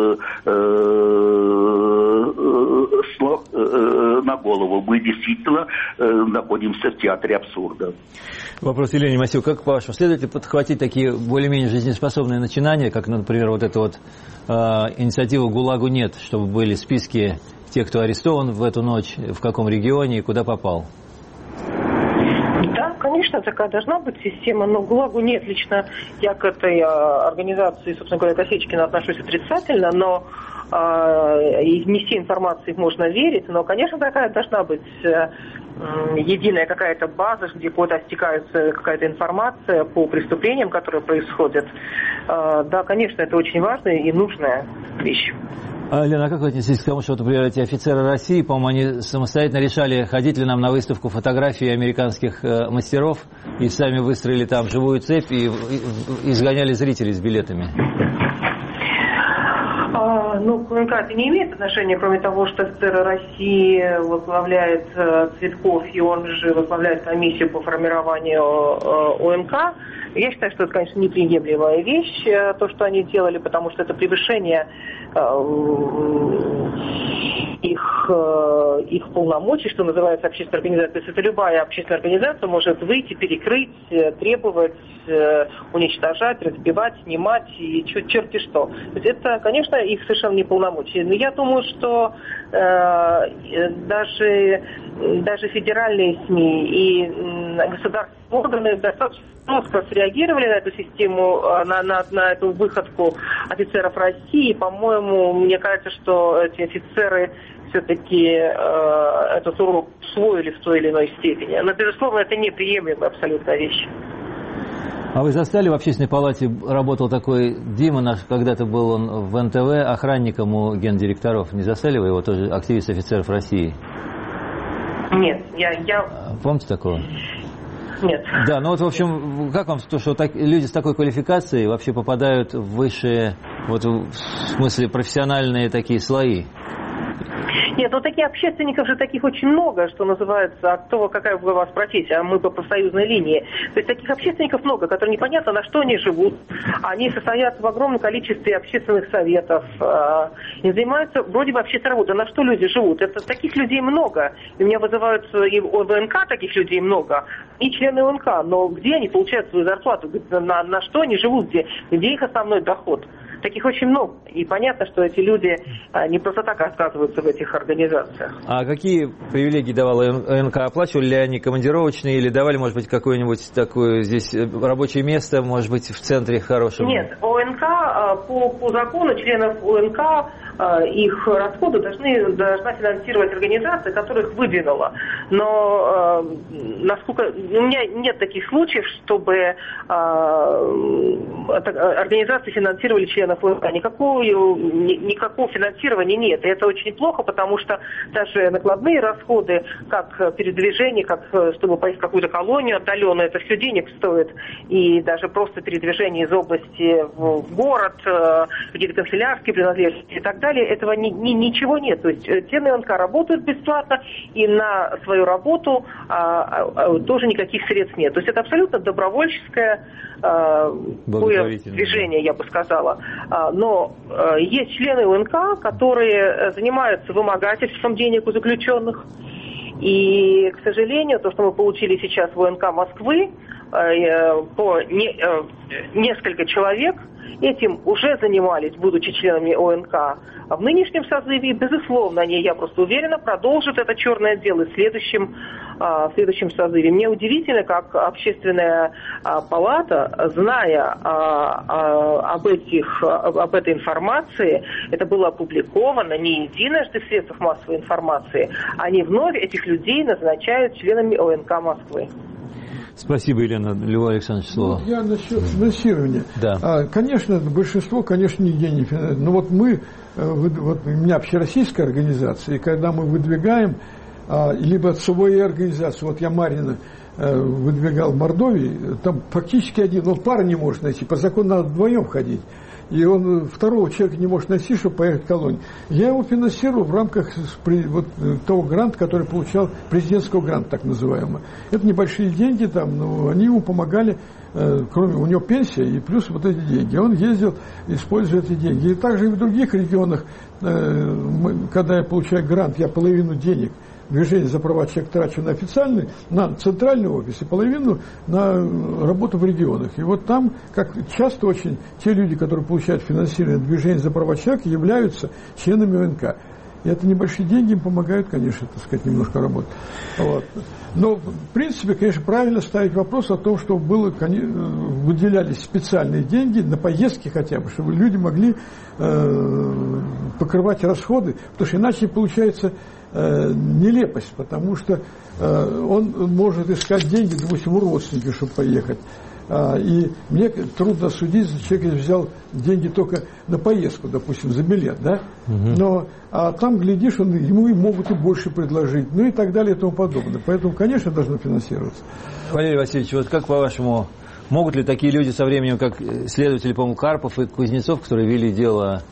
с ног на голову. Мы действительно находимся в театре абсурда. Вопрос Елене Масюк. Как по-вашему, следует ли подхватить такие более-менее жизнеспособные начинания, как, например, вот эта вот инициатива «ГУЛАГу нет», чтобы были списки тех, кто арестован в эту ночь, в каком регионе и куда попал? Да, конечно, такая должна быть система, но ГУЛАГу нет. Лично я к этой организации, собственно говоря, к Осечкину отношусь отрицательно, но не всей информации можно верить, но, конечно, такая должна быть единая какая-то база, где куда стекается какая-то информация по преступлениям, которые происходят. Да, конечно, это очень важная и нужная вещь. Лена, а как вы относитесь к тому, что, например, эти офицеры России, по-моему, они самостоятельно решали, ходить ли нам на выставку фотографий американских мастеров, и сами выстроили там живую цепь и изгоняли зрителей с билетами? Ну, к ОНК это не имеет отношения, кроме того, что офицеры России возглавляет Цветков, и он же возглавляет комиссию по формированию ОНК. Я считаю, что это, конечно, неприемлемая вещь, то, что они делали, потому что это превышение их полномочий, что называется общественная организация. То есть это любая общественная организация может выйти, перекрыть, требовать, уничтожать, разбивать, снимать и черти что. То есть это, конечно, их совершенно не полномочия. Но я думаю, что даже федеральные СМИ и государственные органы достаточно жестко среагировали на эту систему, на эту выходку офицеров России. И, по-моему, мне кажется, что эти офицеры все-таки этот урок усвоили в той или иной степени. Но, безусловно, это неприемлемая абсолютно вещь. А вы застали, в общественной палате работал такой Дима наш, когда-то был он в НТВ охранником у гендиректоров. Не застали вы его, тоже активист офицеров России? Нет, я... Помните такого? Нет. Да, ну вот, в общем, как вам то, что люди с такой квалификацией вообще попадают в высшие, вот в смысле профессиональные такие слои? Нет, ну таких общественников же таких очень много, что называется, какая у вас профессия, а мы по профсоюзной линии. То есть таких общественников много, которые непонятно, на что они живут. Они состоят в огромном количестве общественных советов, и занимаются вроде бы общественной работой. На что люди живут? Это таких людей много. И меня вызывают и в ОНК таких людей много, и члены ОНК. Но где они получают свою зарплату? На что они живут? Где их основной доход? Таких очень много. И понятно, что эти люди не просто так отказываются в этих организациях. А какие привилегии давала ОНК? Оплачивали ли они командировочные или давали, может быть, какое-нибудь такое здесь рабочее место, может быть, в центре хорошего? Нет, ОНК, по закону членов ОНК их расходы должна финансировать организация, которая их выдвинула. Но насколько у меня нет таких случаев, чтобы организации финансировали членов ОНК. Никакого финансирования нет. И это очень плохо, потому что даже накладные расходы, как передвижение, как чтобы поехать в какую-то колонию отдаленную, это все денег стоит. И даже просто передвижение из области в город, какие-то канцелярские принадлежности и так далее, этого ничего нет. То есть члены ОНК работают бесплатно, и на свою работу тоже никаких средств нет. То есть это абсолютно добровольческое движение, я бы сказала. Но есть члены ОНК, которые занимаются вымогательством денег у заключенных. И, к сожалению, то, что мы получили сейчас в ОНК Москвы, несколько человек этим уже занимались, будучи членами ОНК. А в нынешнем созыве, безусловно, они, я просто уверена, продолжат это черное дело в следующем созыве. Мне удивительно, как общественная палата, зная об этой информации, это было опубликовано не единожды в средствах массовой информации, они вновь этих людей назначают членами ОНК Москвы. Спасибо, Елена. Львов Александрович, слово. Ну, я насчет финансирования. Да. Конечно, большинство, конечно, нигде не финансирует. Но вот у меня общероссийская организация, и когда мы выдвигаем либо от своей организации, вот я Марина выдвигал в Мордовии, там фактически один, пара не может найти, по закону надо вдвоем ходить. И он второго человека не может найти, чтобы поехать в колонию. Я его финансирую в рамках того гранта, который получал, президентского гранта, так называемого. Это небольшие деньги там, но они ему помогали, кроме у него пенсия и плюс вот эти деньги. Он ездил, используя эти деньги. И также и в других регионах, когда я получаю грант, я половину денег движение за права человека трачу на центральный офис и половину на работу в регионах. И вот там, как часто очень, те люди, которые получают финансирование движения за права человека, являются членами ОНК. И это небольшие деньги им помогают, конечно, так сказать, немножко работать. Вот. Но, в принципе, конечно, правильно ставить вопрос о том, что выделялись специальные деньги на поездки хотя бы, чтобы люди могли покрывать расходы, потому что иначе получается нелепость, потому что он может искать деньги, допустим, у родственников, чтобы поехать. И мне трудно судить, человек взял деньги только на поездку, допустим, за билет, да? Но там, глядишь, ему и могут и больше предложить, ну и так далее и тому подобное. Поэтому, конечно, должно финансироваться. Валерий Васильевич, вот как по-вашему, могут ли такие люди со временем, как следователи, по-моему, Карпов и Кузнецов, которые вели дело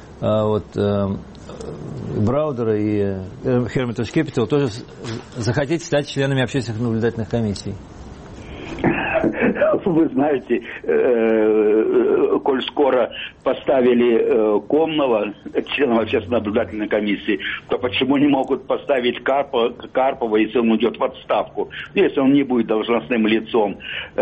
Браудера и Hermitage Capital, тоже захотеть стать членами общественных наблюдательных комиссий? Вы знаете, коль скоро поставили Комнова членом общественной наблюдательной комиссии, то почему не могут поставить Карпова, если он уйдет в отставку, если он не будет должностным лицом,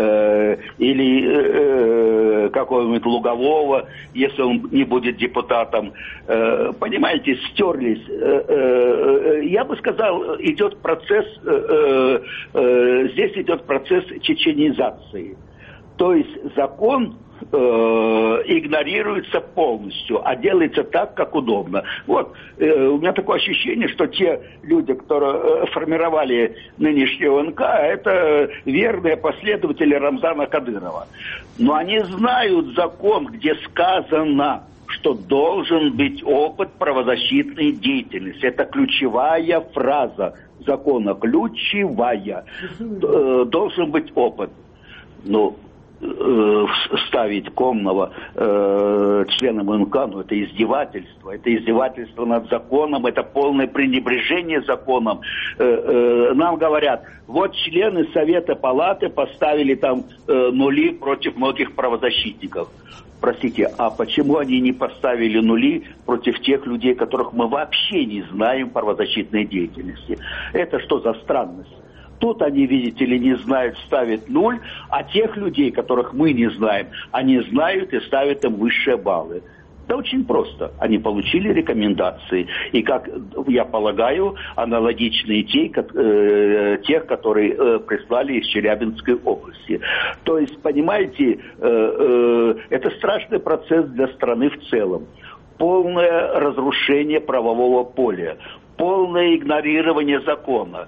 или какого-нибудь Лугового, если он не будет депутатом. Понимаете, стерлись. Я бы сказал, идет процесс, здесь идет процесс чеченизации. То есть закон игнорируется полностью, а делается так, как удобно. Вот, у меня такое ощущение, что те люди, которые формировали нынешний ОНК, это верные последователи Рамзана Кадырова. Но они знают закон, где сказано, что должен быть опыт правозащитной деятельности. Это ключевая фраза закона, ключевая. Должен быть опыт. Ну, ставить Комнова членом НК, ну, это издевательство. Это издевательство над законом, это полное пренебрежение законом. Нам говорят, вот члены Совета Палаты поставили там нули против многих правозащитников. Простите, а почему они не поставили нули против тех людей, которых мы вообще не знаем правозащитной деятельности? Это что за странность? Тут они, видите ли, не знают, ставят нуль, а тех людей, которых мы не знаем, они знают и ставят им высшие баллы. Да очень просто. Они получили рекомендации. И, как я полагаю, аналогичные тех, которые прислали из Челябинской области. То есть, понимаете, это страшный процесс для страны в целом. Полное разрушение правового поля. Полное игнорирование закона.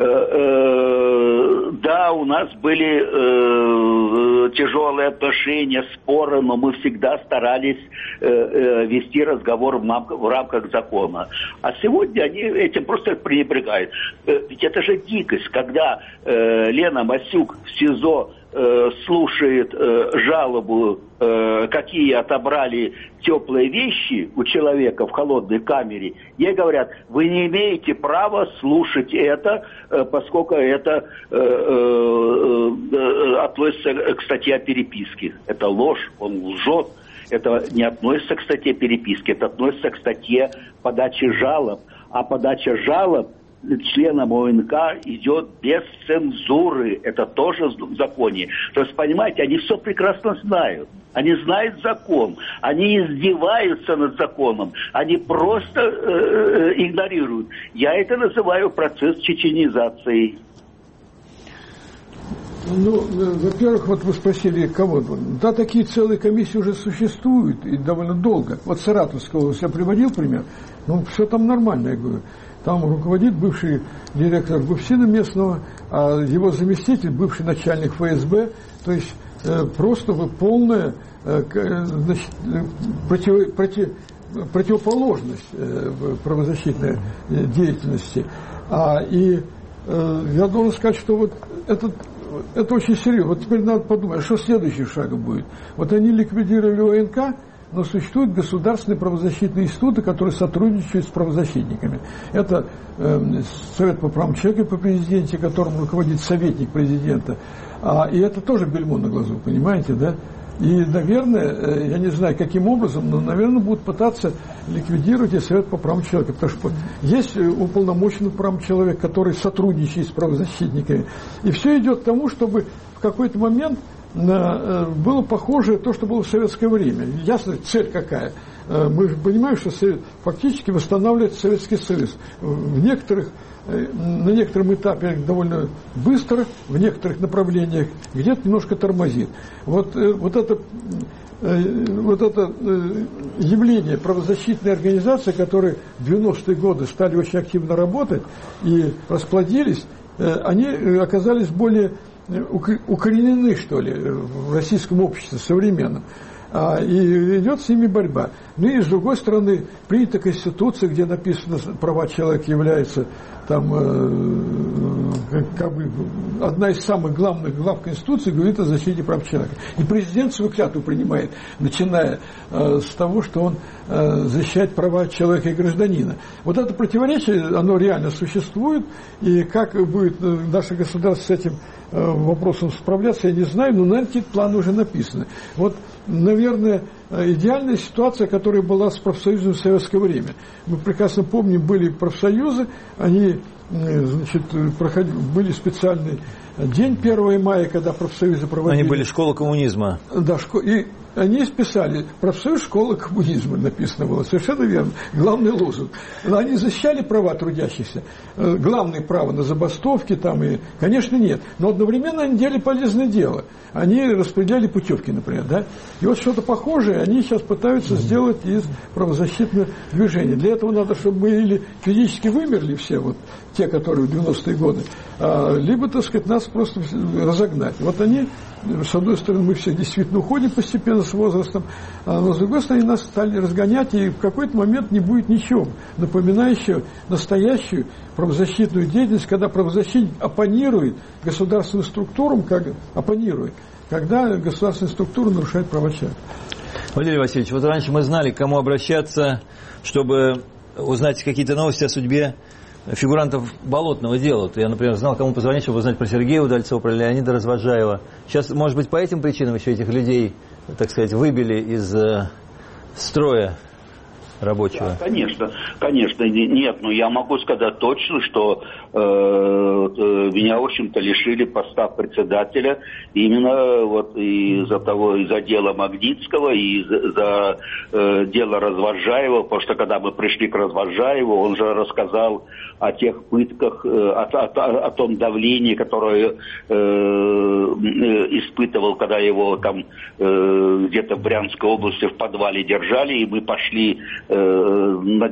Да, у нас были тяжелые отношения, споры, но мы всегда старались вести разговор в рамках закона. А сегодня они этим просто пренебрегают. Ведь это же дикость, когда Лена Масюк в СИЗО слушает жалобу, какие отобрали теплые вещи у человека в холодной камере. Ей говорят, вы не имеете права слушать это, поскольку это относится к статье о переписке. Это ложь, он лжет. Это не относится к статье переписки, это относится к статье подачи жалоб. А подача жалоб членам ОНК идет без цензуры. Это тоже в законе. То есть, понимаете, они все прекрасно знают. Они знают закон. Они издеваются над законом. Они просто игнорируют. Я это называю процесс чеченизации. Ну, во-первых, вот вы спросили, кого? Да, такие целые комиссии уже существуют и довольно долго. Вот Саратовского я приводил пример. Ну, все там нормально, я говорю. Там руководит бывший директор ГУФСИНа местного, а его заместитель, бывший начальник ФСБ, то есть просто полная противоположность правозащитной деятельности. И я должен сказать, что вот это очень серьезно. Вот теперь надо подумать, что следующим шагом будет. Вот они ликвидировали ОНК, но существуют государственные правозащитные институты, которые сотрудничают с правозащитниками. Это Совет по правам человека по президенте, которым руководит советник президента. И это тоже бельмо на глазу, понимаете, да? И, наверное, я не знаю, каким образом, но, наверное, будут пытаться ликвидировать и Совет по правам человека. Потому что есть уполномоченный по правам человека, который сотрудничает с правозащитниками. И все идет к тому, чтобы в какой-то момент было похоже на то, что было в советское время. Ясно, цель какая? Мы же понимаем, что фактически восстанавливает Советский Союз. На некотором этапе довольно быстро, в некоторых направлениях где-то немножко тормозит. Вот это явление правозащитной организации, которые в 90-е годы стали очень активно работать и расплодились, они оказались более укоренены, что ли, в российском обществе современном. И идет с ними борьба. Ну и с другой стороны, принята Конституция, где написано, права человека является там, как бы, одна из самых главных глав Конституции говорит о защите прав человека. И президент свою клятву принимает, начиная с того, что он защищает права человека и гражданина. Вот это противоречие, оно реально существует, и как будет наше государство с этим вопросом справляться, я не знаю, но, наверное, эти планы уже написаны. Вот, наверное, идеальная ситуация, которая была с профсоюзом в советское время. Мы прекрасно помним, были профсоюзы, они, значит, были специальный день 1 мая, когда профсоюзы проводили. Они были школа коммунизма. Да, и они списали профсоюз школа коммунизма, написано было, совершенно верно, главный лозунг. Но они защищали права трудящихся, главное право на забастовки там, и, конечно, нет. Но одновременно они делали полезное дело. Они распределяли путевки, например, да. И вот что-то похожее они сейчас пытаются сделать из правозащитного движения. Для этого надо, чтобы мы или физически вымерли все, вот те, которые в 90-е годы, либо, так сказать, нас просто разогнать. Вот они, с одной стороны, мы все действительно уходим постепенно с возрастом, но с другой стороны, нас стали разгонять, и в какой-то момент не будет ничего, напоминающего настоящую правозащитную деятельность, когда правозащитник оппонирует государственным структурам, когда государственная структура нарушает права человека. Валерий Васильевич, вот раньше мы знали, к кому обращаться, чтобы узнать какие-то новости о судьбе фигурантов болотного дела. Я, например, знал, кому позвонить, чтобы узнать про Сергея Удальцова, про Леонида Развожаева. Сейчас, может быть, по этим причинам еще этих людей, так сказать, выбили из строя рабочего? Да, конечно, нет, но я могу сказать точно, что меня, в общем-то, лишили поста председателя именно вот из-за дела Магнитского и за дело Развожаева, потому что когда мы пришли к Развожаеву, он же рассказал о тех пытках, о том давлении, которое испытывал, когда его там где-то в Брянской области в подвале держали, и мы пошли на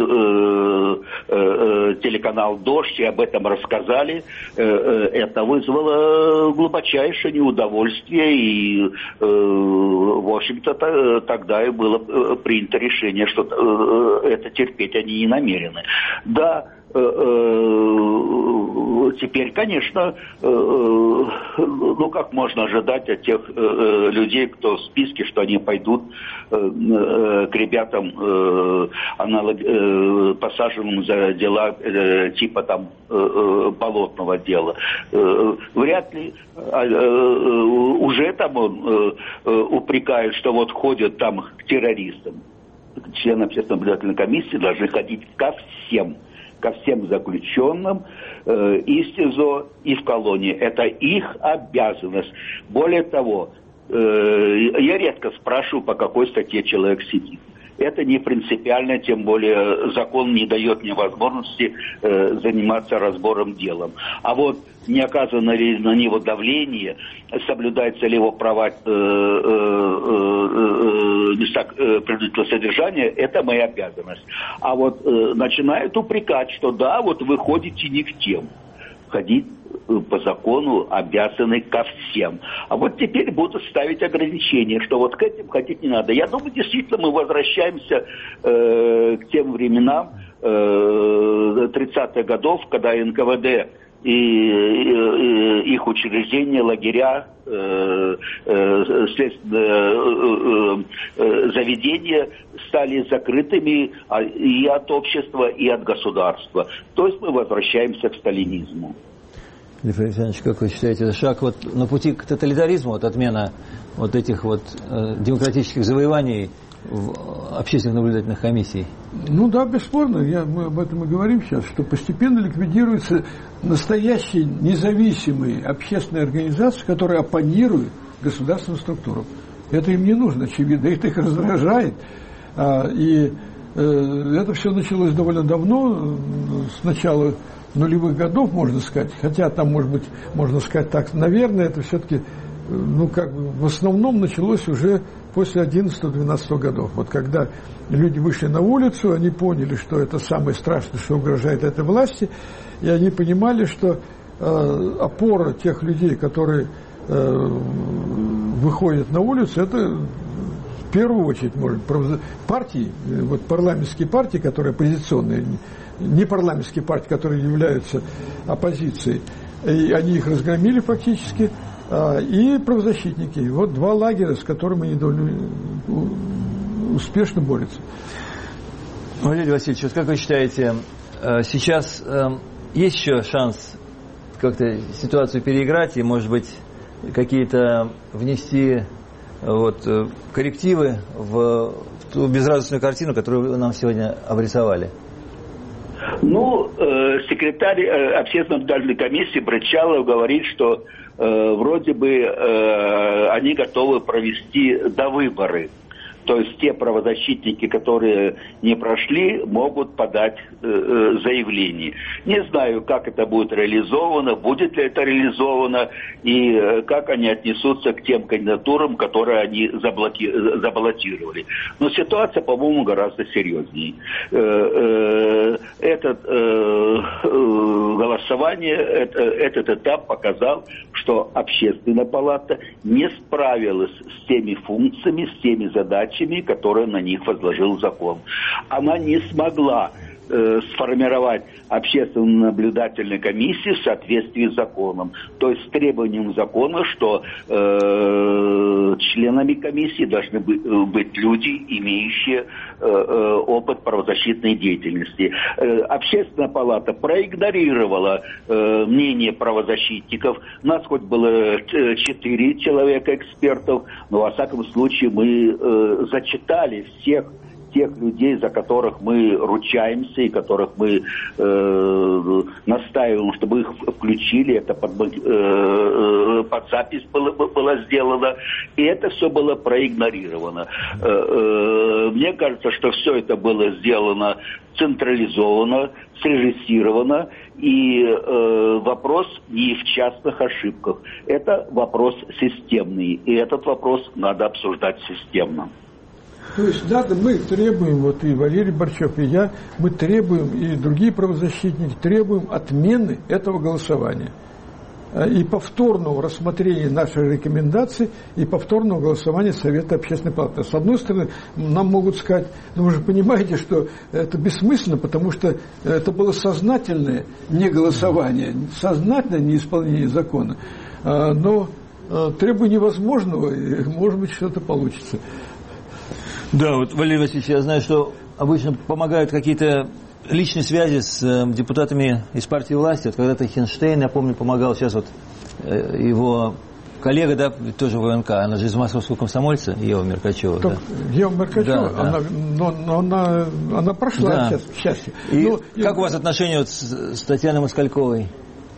телеканал «Дождь» и об этом рассказали. Это вызвало глубочайшее неудовольствие, и, в общем-то, тогда и было принято решение, что это терпеть они не намерены. Да, теперь, конечно, как можно ожидать от тех людей, кто в списке, что они пойдут к ребятам, посаженным за дела типа там болотного дела. Вряд ли. Уже там он упрекает, что вот ходят там к террористам. Члены общественной наблюдательной комиссии должны ходить ко всем заключенным и в СИЗО, и в колонии. Это их обязанность. Более того, я редко спрашиваю, по какой статье человек сидит. Это не принципиально, тем более закон не дает мне возможности заниматься разбором дела. А вот не оказано ли на него давление, соблюдаются ли его права принудительного содержания, это моя обязанность. А вот начинают упрекать, что да, вот вы ходите не к тем. Ходить по закону обязаны ко всем. А вот теперь будут ставить ограничения, что вот к этим ходить не надо. Я думаю, действительно, мы возвращаемся к тем временам 30-х годов, когда НКВД и их учреждения, лагеря, следственные заведения стали закрытыми и от общества, и от государства. То есть мы возвращаемся к сталинизму. Лев Александрович, как вы считаете, это шаг вот на пути к тоталитаризму, вот отмена вот этих вот демократических завоеваний в общественных наблюдательных комиссий? Ну да, бесспорно, мы об этом и говорим сейчас, что постепенно ликвидируются настоящие независимые общественные организации, которые оппонируют государственным структурам. Это им не нужно, очевидно, это их раздражает. И это все началось довольно давно, с начала нулевых годов, можно сказать, хотя там, может быть, можно сказать так, наверное, это все-таки, в основном началось уже после 11-12 годов. Вот когда люди вышли на улицу, они поняли, что это самое страшное, что угрожает этой власти, и они понимали, что опора тех людей, которые выходят на улицу, это в первую очередь, может, партии, вот парламентские партии, которые оппозиционные, не парламентские партии, которые являются оппозицией, и они их разгромили фактически, и правозащитники. Вот два лагеря, с которыми они довольно успешно борются. Валерий Васильевич, вот как вы считаете, сейчас есть еще шанс как-то ситуацию переиграть и, может быть, какие-то внести коррективы в ту безрадостную картину, которую вы нам сегодня обрисовали? Ну, секретарь общественной наблюдательной комиссии Брычалов говорит, что вроде бы они готовы провести довыборы. То есть те правозащитники, которые не прошли, могут подать заявление. Не знаю, как это будет реализовано, будет ли это реализовано, и как они отнесутся к тем кандидатурам, которые они забаллотировали. Но ситуация, по-моему, гораздо серьезнее. Это голосование, этот этап показал, что Общественная палата не справилась с теми функциями, с теми задачами, которые на них возложил закон. Она не смогла сформировать общественную наблюдательную комиссию в соответствии с законом. То есть с требованием закона, что членами комиссии должны быть люди, имеющие опыт правозащитной деятельности. Общественная палата проигнорировала мнение правозащитников. У нас хоть было 4 человека экспертов, но во всяком случае мы зачитали всех тех людей, за которых мы ручаемся и которых мы настаиваем, чтобы их включили. Это под запись было сделано. И это все было проигнорировано. Мне кажется, что все это было сделано централизованно, срежиссировано. И вопрос не в частных ошибках. Это вопрос системный. И этот вопрос надо обсуждать системно. То есть мы требуем, вот и Валерий Борчев, и я, мы требуем, и другие правозащитники требуем отмены этого голосования. И повторного рассмотрения нашей рекомендации, и повторного голосования Совета Общественной палаты. С одной стороны, нам могут сказать, вы же понимаете, что это бессмысленно, потому что это было сознательное неголосование, сознательное неисполнение закона. Но требуя невозможного, может быть, что-то получится. Да, вот, Валерий Васильевич, я знаю, что обычно помогают какие-то личные связи с депутатами из партии власти. Вот когда-то Хинштейн, я помню, помогал. Сейчас вот его коллега, да, тоже ВНК, она же из московского комсомольца, Ева Меркачева. Да. Ева Меркачева, да, она прошла, да, сейчас, к счастью. И как у вас отношения вот с Татьяной Москальковой?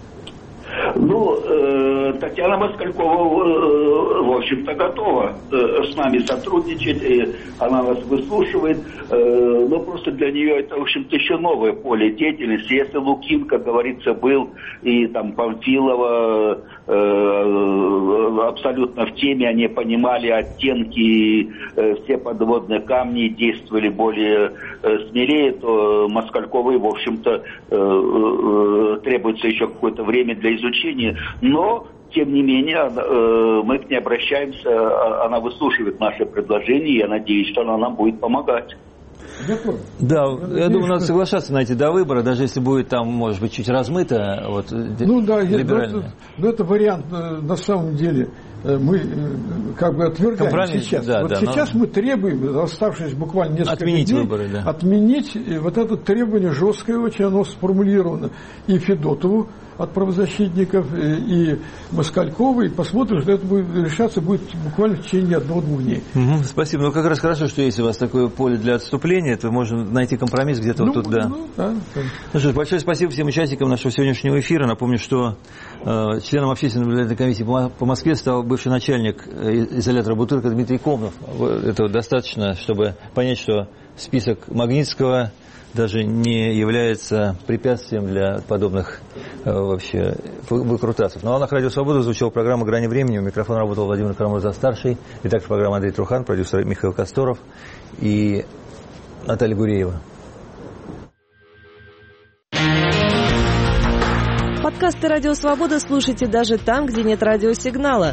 Татьяна Москалькова, в общем-то, готова с нами сотрудничать, и она нас выслушивает, но просто для нее это, в общем-то, еще новое поле деятельности. Если Лукин, как говорится, был, и там Памфилова абсолютно в теме, они понимали оттенки, все подводные камни, действовали более смелее, то Москальковой, в общем-то, требуется еще какое-то время для изучения, но тем не менее, мы к ней обращаемся, она выслушивает наши предложения, и я надеюсь, что она нам будет помогать. Да, я думаю, надо соглашаться на эти довыборы, даже если будет там, может быть, чуть размыто. Вот, либерально. Это вариант, на самом деле, мы как бы отвергаем сейчас. Да, сейчас мы требуем, оставшись буквально несколько дней, выборы, да. Отменить вот это требование жесткое очень, оно сформулировано и Федотову от правозащитников, и Москальковой, и посмотрим, что это будет решаться будет буквально в течение 1-2 дней. Угу, спасибо. Ну, как раз хорошо, что есть у вас такое поле для отступления, то можно найти компромисс где-то вот тут, да. Ну что ж, большое спасибо всем участникам нашего сегодняшнего эфира. Напомню, что членом общественной наблюдательной комиссии по Москве стал бывший начальник изолятора Бутырка Дмитрий Комнов. Этого достаточно, чтобы понять, что список Магнитского даже не является препятствием для подобных вообще выкрутасов. На волнах Радио Свобода звучала программа «Грани времени». У микрофона работал Владимир Карамурза-старший, и также программа Андрей Трухан, продюсер Михаил Косторов и Наталья Гуреева. Подкасты «Радио Свобода» слушайте даже там, где нет радиосигнала.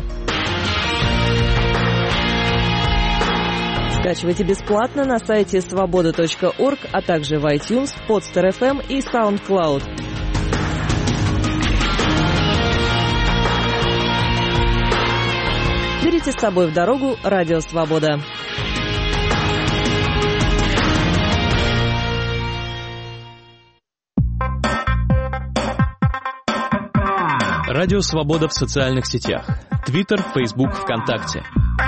Скачивайте бесплатно на сайте svoboda.org, а также в iTunes, Podster FM и SoundCloud. Берите с собой в дорогу «Радио Свобода». Радио Свобода в социальных сетях. Твиттер, Фейсбук, ВКонтакте.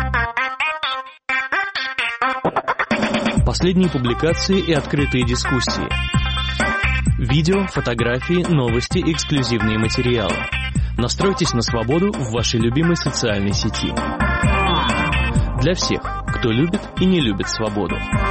Последние публикации и открытые дискуссии. Видео, фотографии, новости, эксклюзивные материалы. Настройтесь на свободу в вашей любимой социальной сети. Для всех, кто любит и не любит свободу.